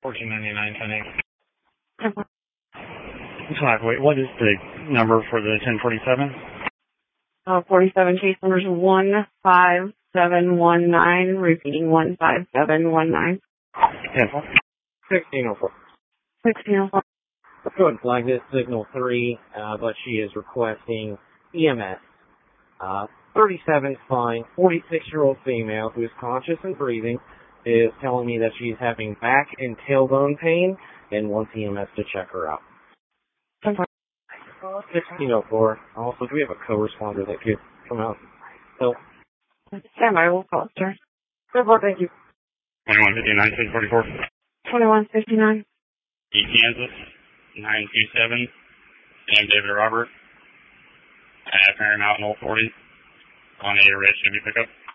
1499 10 Wait, what is the number for the 1047? 47 case numbers 15719, repeating 15719. 1604. 1604. Go ahead and flag this signal 3, but she is requesting EMS. 37 is fine. 46-year-old female who is conscious and breathing is telling me that she's having back and tailbone pain and wants EMS to check her out. 1604. Also, do we have a co-responder that could come out? So, Stand by, we'll call it, sir. Thank you. 2159 644. 2159. East Kansas 927. Sam David Robert. At Paramount 040. On a red Chevy pickup.